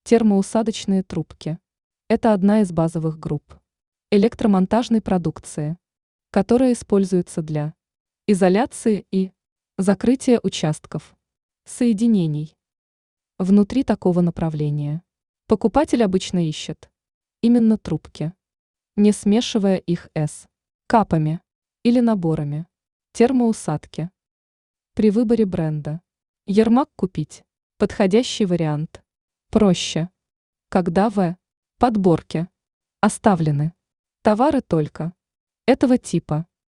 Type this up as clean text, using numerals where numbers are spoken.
Термоусадочные трубки. Это одна из базовых групп электромонтажной продукции, которая используется для изоляции и закрытия участков соединений. Внутри такого направления покупатель обычно ищет именно трубки, не смешивая их с капами или наборами термоусадки. При выборе бренда Ермак купить подходящий вариант проще, когда в подборке оставлены товары только этого типа.